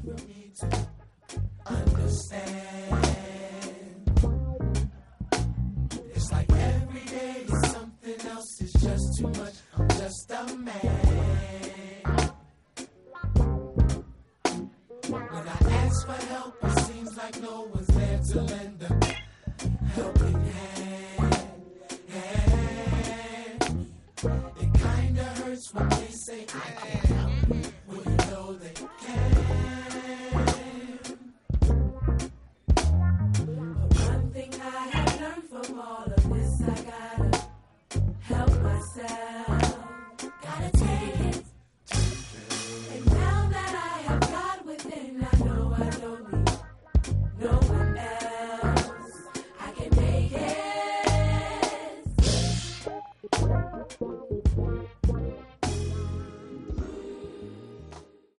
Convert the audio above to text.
need to understand. It's like every day is something else. It's just too much. I'm just a man. When I ask for help, it seems like no one's there to lend a helping hand. It kinda hurts when they say I can't.